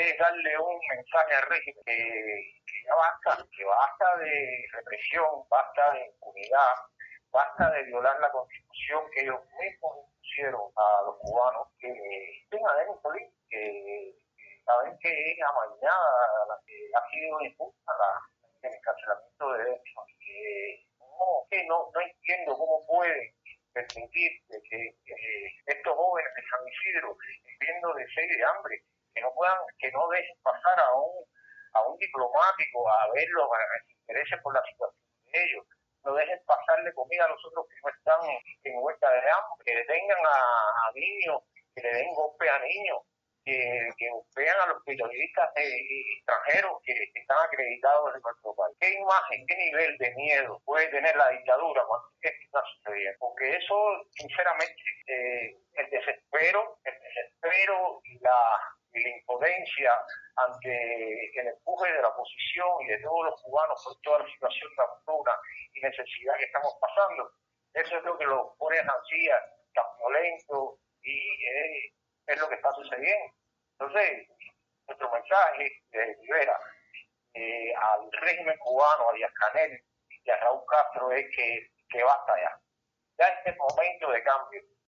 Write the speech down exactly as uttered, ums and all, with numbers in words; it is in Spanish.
es darle un mensaje al régimen que, que ya basta, que basta de represión, basta de impunidad, basta de violar la Constitución que ellos mismos impusieron a los cubanos, que estén adentro, que, que saben que es amañada, la que ha sido injusta la, el encarcelamiento de derechos, que no, que no, no entiendo cómo pueden permitir que, que estos jóvenes de San Isidro, viviendo de sed y de hambre, que no puedan, que no dejen pasar a un, a un diplomático a verlos, a que interese por la situación de ellos, no dejen pasarle comida a los otros que no están en huelga de hambre, que detengan a, a niños, que le den golpe a niños, que, que golpean a los periodistas eh, extranjeros que, que están acreditados en nuestro país. ¿Qué imagen, qué nivel de miedo puede tener la dictadura cuando esto está sucediendo? Porque eso, sinceramente, eh, el desespero, el desespero y la, y la impotencia ante el empuje de la oposición y de todos los cubanos por toda la situación de hambruna y necesidad que estamos pasando, eso es lo que los pone así, tan violentos, y eh, es lo que está sucediendo. Entonces, nuestro mensaje de Rivera eh, al régimen cubano, a Díaz-Canel y a Raúl Castro es que, que basta ya. Ya este es momento de cambio.